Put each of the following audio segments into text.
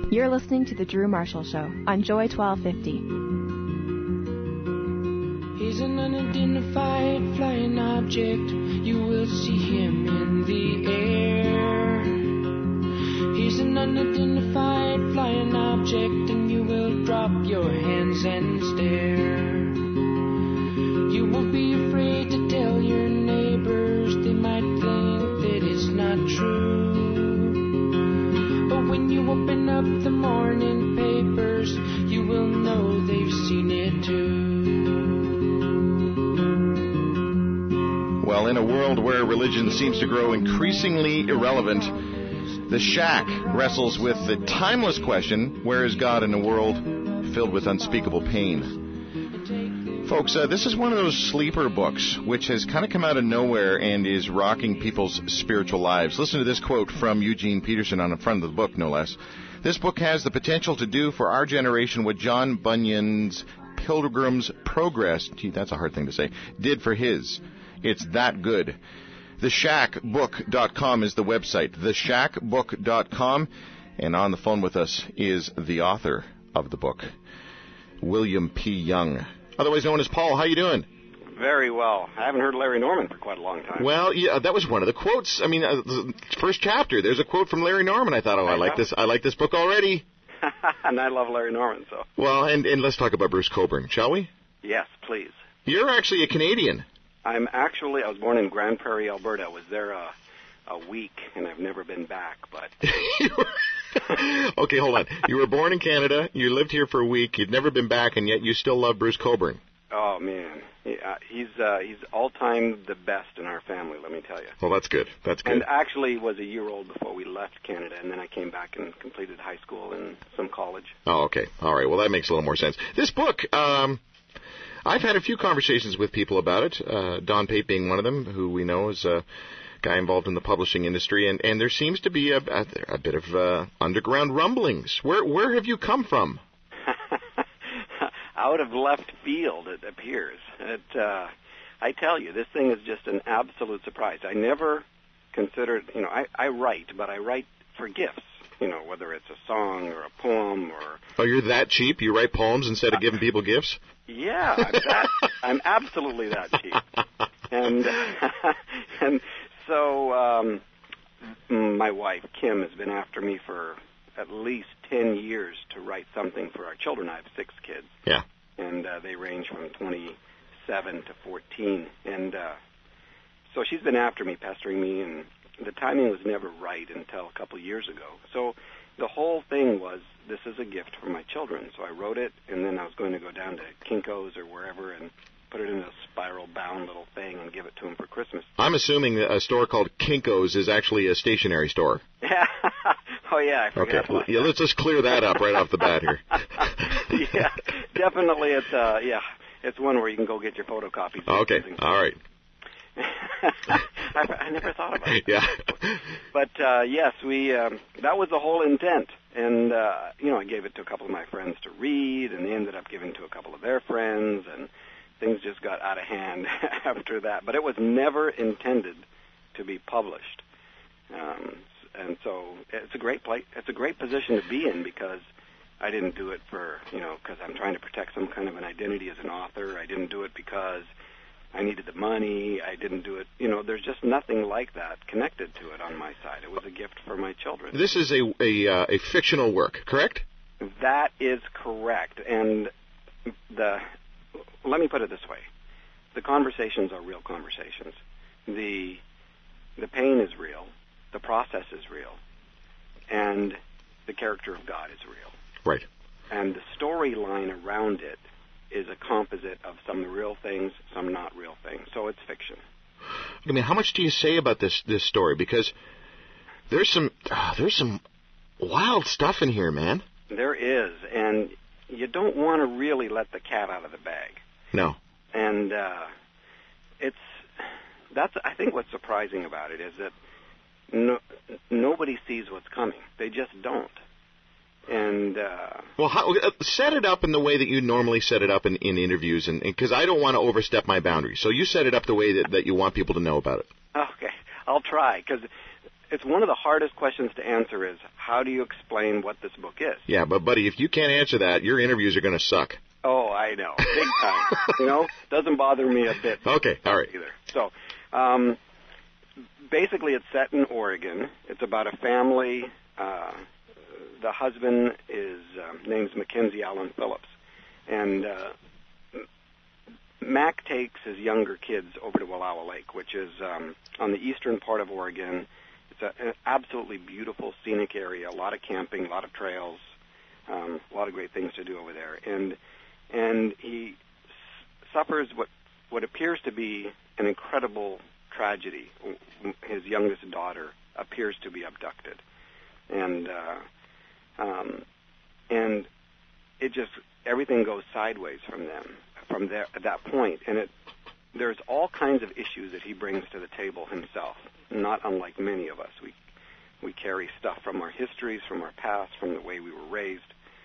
You're listening to The Drew Marshall Show on Joy 1250. He's an unidentified flying object. You will see him in the air. He's an unidentified flying object, and you will drop your hands and stare. You will be afraid to tell your neighbors. They might think that it's not true. But when you open up the morning papers, you will know they've seen it too. Well, in a world where religion seems to grow increasingly irrelevant, The Shack wrestles with the timeless question, where is God in a world filled with unspeakable pain? Folks, this is one of those sleeper books which has kind of come out of nowhere and is rocking people's spiritual lives. Listen to this quote from Eugene Peterson on the front of the book, no less. This book has the potential to do for our generation what John Bunyan's Pilgrim's Progress, gee, that's a hard thing to say, did for his. It's that good. TheShackBook.com is the website, TheShackBook.com. And on the phone with us is the author of the book, William P. Young, otherwise known as Paul. How you doing? Very well. I haven't heard Larry Norman for quite a long time. Well, yeah, that was one of the quotes. I mean, the first chapter, there's a quote from Larry Norman. I thought, I like this book already. And I love Larry Norman, so. Well, and let's talk about Bruce Cockburn, shall we? Yes, please. You're actually a Canadian. I was born in Grand Prairie, Alberta. I was there a week, and I've never been back, but... Okay, hold on. You were born in Canada, you lived here for a week, you'd never been back, and yet you still love Bruce Cockburn. Oh, man. He's all-time the best in our family, let me tell you. Well, that's good. That's good. And actually was a year old before we left Canada, and then I came back and completed high school and some college. Oh, okay. All right. Well, that makes a little more sense. This book... I've had a few conversations with people about it, Don Pate being one of them, who we know is a guy involved in the publishing industry, and there seems to be a bit of underground rumblings. Where have you come from? Out of left field, it appears. I tell you, this thing is just an absolute surprise. I never considered, I write, but I write for gifts. Whether it's a song or a poem or... Oh, you're that cheap? You write poems instead of giving people gifts? Yeah, I'm absolutely that cheap. And so my wife, Kim, has been after me for at least 10 years to write something for our children. I have 6 kids. Yeah. And they range from 27 to 14. And so she's been after me, pestering me, and the timing was never right until a couple of years ago. So the whole thing was, this is a gift for my children. So I wrote it, and then I was going to go down to Kinko's or wherever and put it in a spiral-bound little thing and give it to them for Christmas. I'm assuming that a store called Kinko's is actually a stationery store. Oh, yeah, I forgot. Okay, yeah, let's just clear that up right off the bat here. Yeah, definitely it's one where you can go get your photocopies. Okay, all right. I never thought about it. Yeah. But, yes, that was the whole intent. And, I gave it to a couple of my friends to read, and they ended up giving it to a couple of their friends, and things just got out of hand after that. But it was never intended to be published. And so it's a great position to be in, because I didn't do it because I'm trying to protect some kind of an identity as an author. I didn't do it because I needed the money. I didn't do it. There's just nothing like that connected to it on my side. It was a gift for my children. This is a fictional work, correct? That is correct. And let me put it this way. The conversations are real conversations. The pain is real. The process is real. And the character of God is real. Right. And the storyline around it is a composite of some real things, some not real things. So it's fiction. I mean, how much do you say about this story? Because there's some wild stuff in here, man. There is, and you don't want to really let the cat out of the bag. No. And that's I think what's surprising about it is that nobody sees what's coming. They just don't. And set it up in the way that you normally set it up in interviews, and because I don't want to overstep my boundaries. So you set it up the way that you want people to know about it. Okay, I'll try, because it's one of the hardest questions to answer is, how do you explain what this book is? Yeah, but buddy, if you can't answer that, your interviews are going to suck. Oh, I know. Big time. Doesn't bother me a bit. Okay, all right. Either. So, basically it's set in Oregon. It's about a family. The husband is name's Mackenzie Allen Phillips. And Mac takes his younger kids over to Wallowa Lake, which is on the eastern part of Oregon. It's an absolutely beautiful, scenic area, a lot of camping, a lot of trails, a lot of great things to do over there. And he suffers what appears to be an incredible tragedy. His youngest daughter appears to be abducted. And it just, everything goes sideways from there at that point. And there's all kinds of issues that he brings to the table himself, not unlike many of us. We carry stuff from our histories, from our past, from the way we were raised.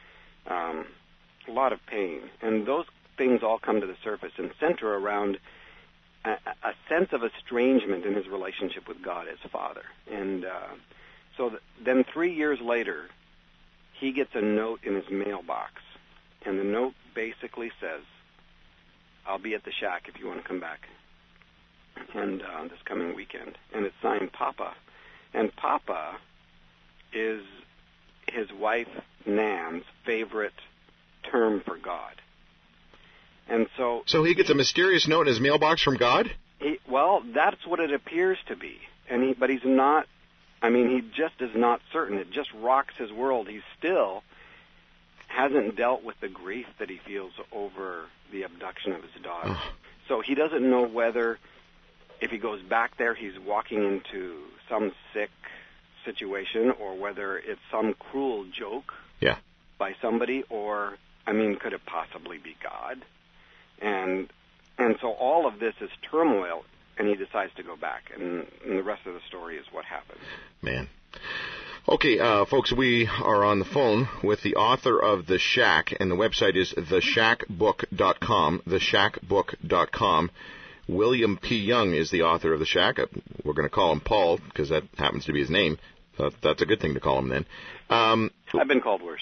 A lot of pain. And those things all come to the surface and center around a sense of estrangement in his relationship with God as Father. And then 3 years later, he gets a note in his mailbox. And the note basically says, I'll be at the shack if you want to come back. And this coming weekend. And it's signed Papa. And Papa is his wife, Nan's, favorite term for God. And so he gets a mysterious note in his mailbox from God? Well, that's what it appears to be. But he's not, he just is not certain. It just rocks his world. He still hasn't dealt with the grief that he feels over the abduction of his daughter. Oh. So he doesn't know whether, if he goes back there, he's walking into some sick situation, or whether it's some cruel joke by somebody, or, could it possibly be God? And so all of this is turmoil, and he decides to go back, and the rest of the story is what happens. Man. Okay, folks, we are on the phone with the author of The Shack, and the website is theshackbook.com, theshackbook.com. William P. Young is the author of The Shack. We're going to call him Paul, because that happens to be his name. That's a good thing to call him then. I've been called worse.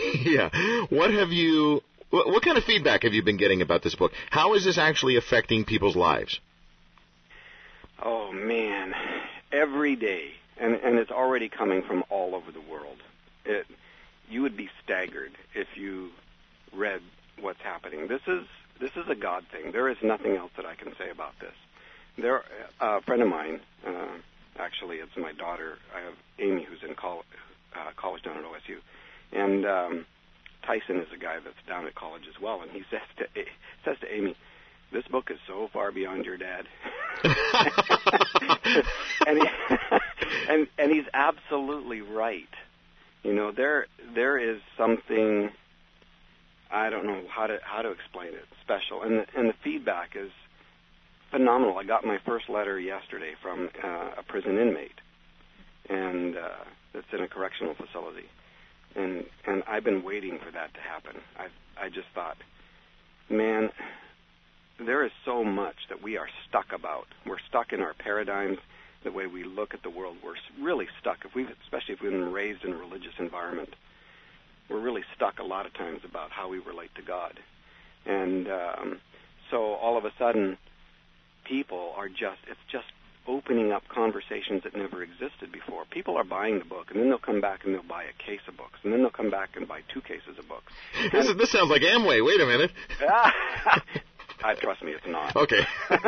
What kind of feedback have you been getting about this book? How is this actually affecting people's lives? Oh, man. Every day. And it's already coming from all over the world. You would be staggered if you read what's happening. This is a God thing. There is nothing else that I can say about this. A friend of mine, actually it's my daughter, I have Amy, who's in college down at OSU, and Tyson is a guy that's down at college as well, and he says to Amy, this book is so far beyond your dad. and he's absolutely right. There is something, I don't know how to explain it, special. And the feedback is phenomenal. I got my first letter yesterday from a prison inmate, and that's in a correctional facility. And I've been waiting for that to happen. I just thought, man, there is so much that we are stuck about. We're stuck in our paradigms, the way we look at the world. We're really stuck, especially if we've been raised in a religious environment. We're really stuck a lot of times about how we relate to God. And so all of a sudden, people are it's just opening up conversations that never existed before. People are buying the book, and then they'll come back and they'll buy a case of books, and then they'll come back and buy 2 cases of books. This sounds like Amway. Wait a minute. Trust me, it's not. Okay.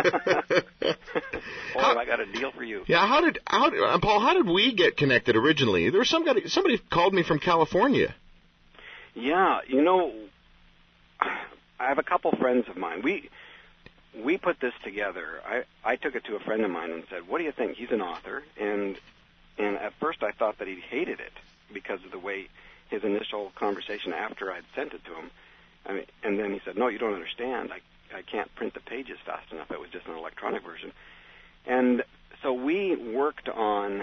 I got a deal for you. Yeah, Paul, how did we get connected originally? There was somebody called me from California. Yeah, I have a couple friends of mine. We put this together. I took it to a friend of mine and said, what do you think? He's an author. And at first I thought that he hated it because of the way his initial conversation after I'd sent it to him. And then he said, no, you don't understand. I can't print the pages fast enough. It was just an electronic version. And so we worked on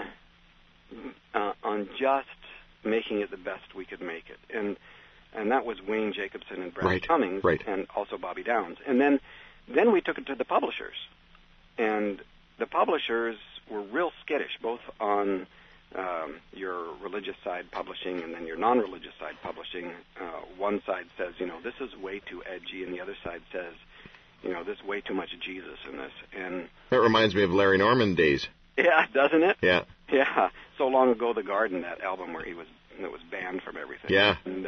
just making it the best we could make it. And that was Wayne Jacobson and Brad Cummings, and also Bobby Downs. And then we took it to the publishers. And the publishers were real skittish, both on your religious side publishing and then your non-religious side publishing. One side says, this is way too edgy, and the other side says, there's way too much Jesus in this. And that reminds me of Larry Norman days. Yeah, doesn't it? Yeah. Yeah. So Long Ago, The Garden, that album where it was banned from everything. Yeah. And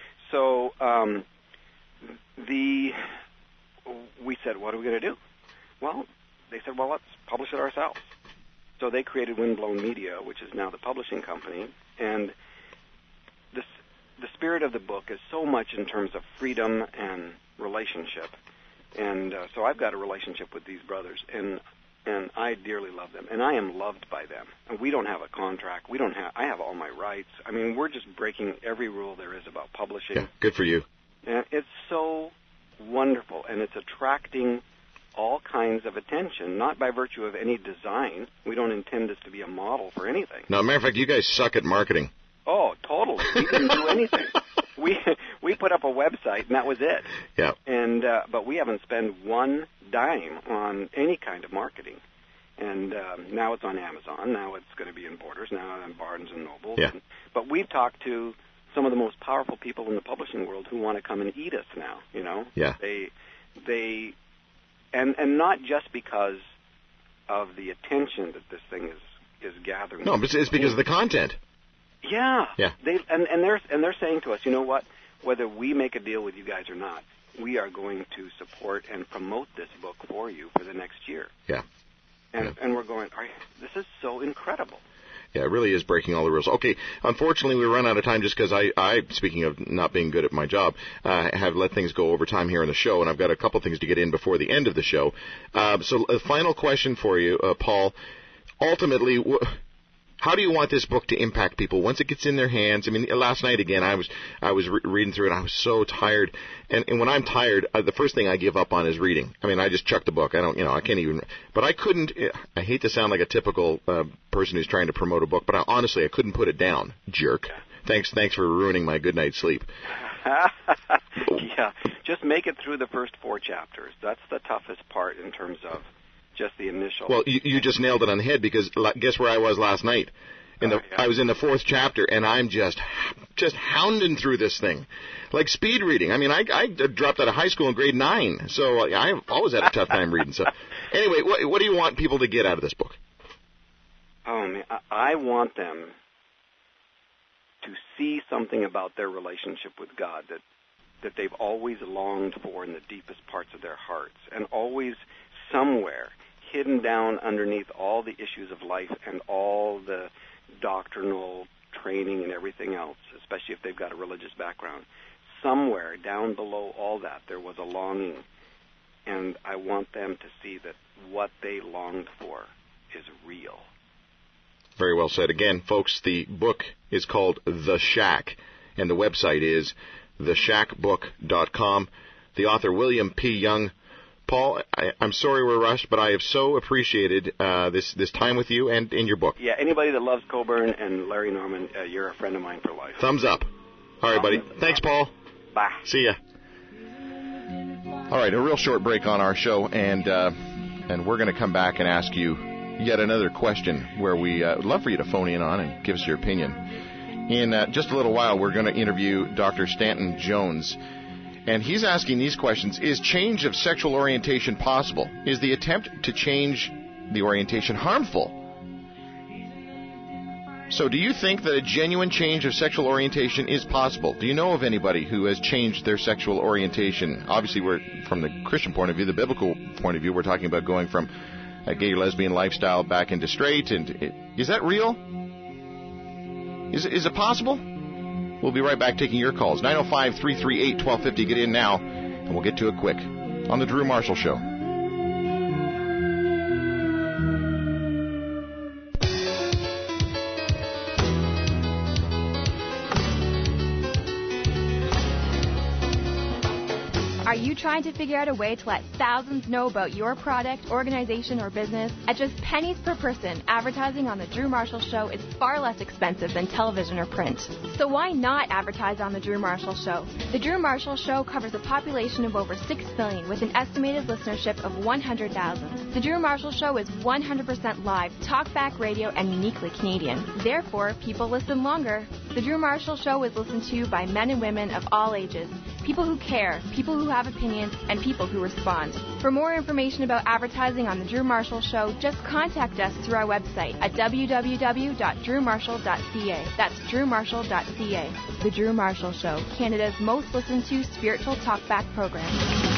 we said, what are we going to do? Well, they said, well, let's publish it ourselves. So they created Windblown Media, which is now the publishing company, and the spirit of the book is so much in terms of freedom and relationship. And so I've got a relationship with these brothers, and I dearly love them, and I am loved by them. And we don't have a contract. I have all my rights. I mean, we're just breaking every rule there is about publishing. Yeah, good for you. And it's so wonderful, and it's attracting all kinds of attention, not by virtue of any design. We don't intend this to be a model for anything. No, matter of fact, you guys suck at marketing. Oh, totally. We didn't do anything. We put up a website, and that was it. Yeah. And but we haven't spent one dime on any kind of marketing. And now it's on Amazon. Now it's going to be in Borders. Now on Barnes and Noble. Yeah. But we've talked to some of the most powerful people in the publishing world who want to come and eat us now. Yeah. And not just because of the attention that this thing is gathering. No, but it's because of the content. Yeah. Yeah. They're saying to us, you know what? Whether we make a deal with you guys or not, we are going to support and promote this book for you for the next year. Yeah. And we're going, this is so incredible. Yeah, it really is breaking all the rules. Okay, unfortunately, we run out of time just because I, speaking of not being good at my job, have let things go over time here in the show, and I've got a couple things to get in before the end of the show. So a final question for you, Paul. Ultimately, how do you want this book to impact people once it gets in their hands? I mean, last night, again, I was reading through it, and I was so tired. And when I'm tired, the first thing I give up on is reading. I mean, I just chuck the book. I can't even. But I couldn't. I hate to sound like a typical person who's trying to promote a book, but honestly, I couldn't put it down. Jerk. Thanks for ruining my good night's sleep. Yeah, just make it through the first 4 chapters. That's the toughest part in terms of just the initial. Well, you just nailed it on the head, because guess where I was last night? I was in the 4th chapter, and I'm just hounding through this thing, like speed reading. I mean, I dropped out of high school in grade 9, so I've always had a tough time reading. So, anyway, what do you want people to get out of this book? Oh man, I want them to see something about their relationship with God that they've always longed for in the deepest parts of their hearts, and always somewhere hidden down underneath all the issues of life and all the doctrinal training and everything else, especially if they've got a religious background. Somewhere down below all that, there was a longing, and I want them to see that what they longed for is real. Very well said. Again, folks, the book is called The Shack, and the website is theshackbook.com. The author, William P. Young. Paul, I'm sorry we're rushed, but I have so appreciated this time with you and in your book. Yeah, anybody that loves Coburn and Larry Norman, you're a friend of mine for life. Thumbs up. All right, buddy. Thanks, Paul. Bye. See ya. All right, a real short break on our show, and we're going to come back and ask you yet another question where we would love for you to phone in on and give us your opinion. In just a little while, we're going to interview Dr. Stanton Jones. And he's asking these questions. Is change of sexual orientation possible? Is the attempt to change the orientation harmful? So do you think that a genuine change of sexual orientation is possible? Do you know of anybody who has changed their sexual orientation? Obviously, we're from the Christian point of view, the biblical point of view, we're talking about going from a gay lesbian lifestyle back into straight. And is that real? Is it possible? We'll be right back taking your calls. 905-338-1250. Get in now, and we'll get to it quick on The Drew Marshall Show. Are you trying to figure out a way to let thousands know about your product, organization, or business? At just pennies per person, advertising on The Drew Marshall Show is far less expensive than television or print. So why not advertise on The Drew Marshall Show? The Drew Marshall Show covers a population of over 6 million with an estimated listenership of 100,000. The Drew Marshall Show is 100% live, talkback radio, and uniquely Canadian. Therefore, people listen longer. The Drew Marshall Show is listened to by men and women of all ages, people who care, people who have opinions, and people who respond. For more information about advertising on The Drew Marshall Show, just contact us through our website at www.drewmarshall.ca. That's drewmarshall.ca. The Drew Marshall Show, Canada's most listened to spiritual talkback program.